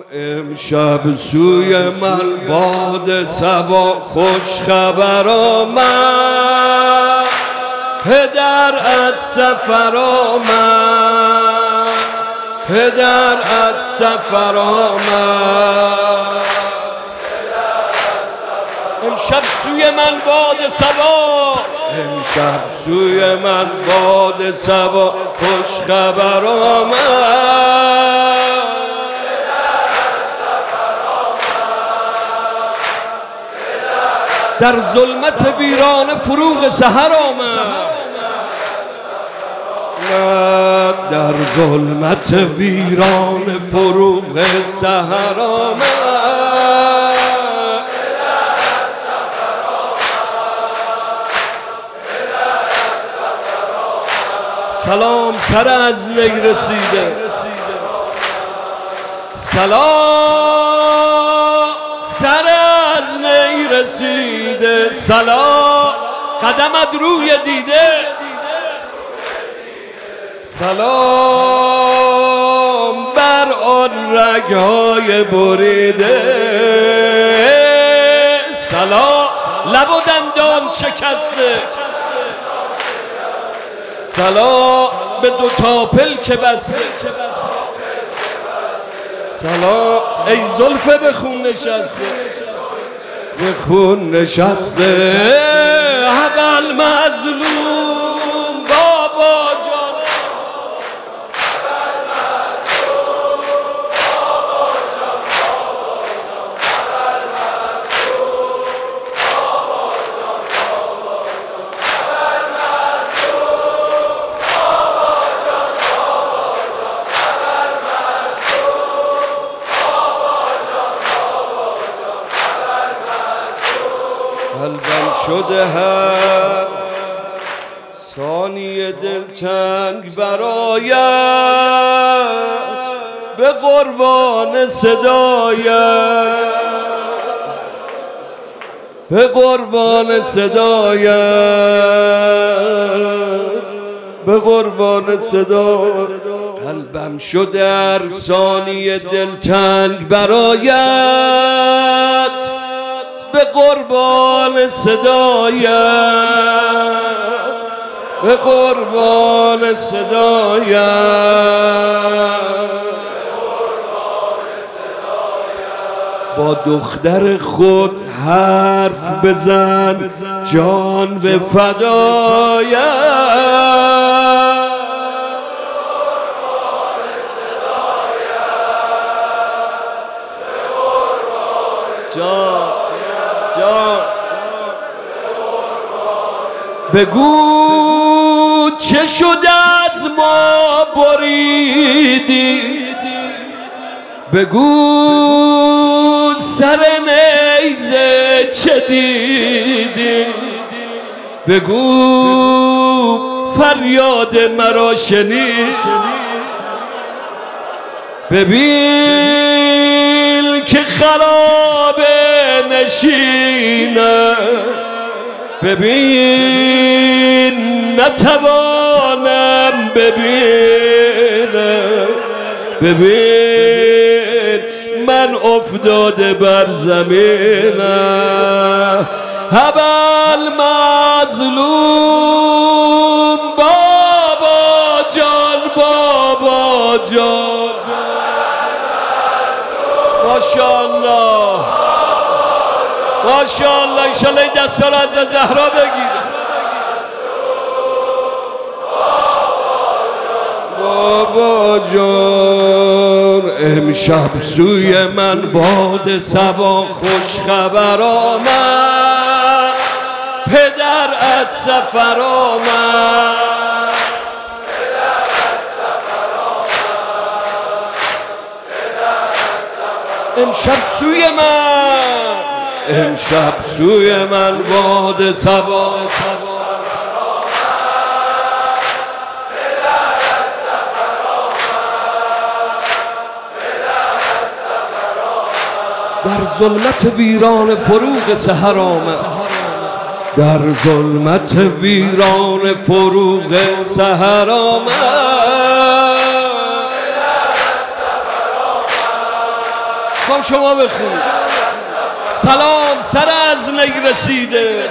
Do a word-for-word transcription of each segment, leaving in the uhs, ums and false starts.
امشب سوی من باد صبا خوش خبر آمد، پدر از سفر آمد، پدر از سفر آمد. امشب سوی من باد صبا، امشب سوی من باد صبا خوش خبر آمد. در ظلمت ویران فروغ سحر آمد، در ظلمت ویران فروغ سحر آمد. سلام سر از نی رسیده، سلام سر از نی رسیده، سلام قدمت روی دیده، سلام بر آن رگ‌های بریده، سلام لب و دندان شکسته، سلام به دو تا پلک بسته، سلام ای زلف به خون نشسته، به خون نشسته. اول مظلوم بابا جان، اول مظلوم بابا جان، اول مظلوم بابا جان، اول مظلوم بابا جان، اول مظلوم بابا جان. قلبم شده هر ثانیه دلتنگ برایت، به قربان صدایت، به قربان صدایت، به قربان صدایت. قلبم شده هر ثانیه دلتنگ برایت، به قربان صدایت، به قربان صدایت. با دختر خود حرف بزن جان به فدایت، جان جان بگو چه شده از ما بریدی، بگو سر نیزه چه دیدی، بگو فریاد مرا شنید، ببین که خراب نشینه، ببین نتوانم ببینم، ببین من افتاده بر زمینم. اول مظلوم بابا جان، بابا جان، ماشاءالله ماشاءالله. انشالله این دست رو از زهرا بگیره. بابا جان امشب سوی من باد صبا خوش خبر آمد، پدر از سفر آمد، پدر از سفر آمد، پدر از سفر آمد. امشب سوی من، امشب سوی من باد صبا در ظلمت ویران فروغ سحر آمد، در ظلمت ویران فروغ سحر آمد. خب شما بخونید. سلام سر از نی رسیده،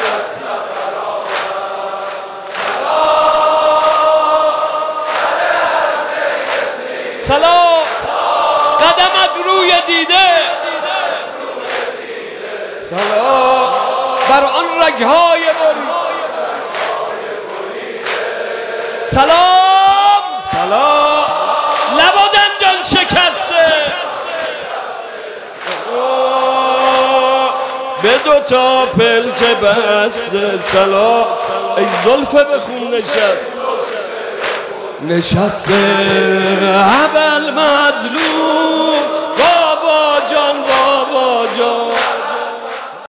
سلام قدمت روی دیده، سلام بر آن رگهای بریده، سلام سلام لب و دندان شکسته، به دو تا پلک بسته، سلام ای زلفه بخون نشست نشسته اول مظلوم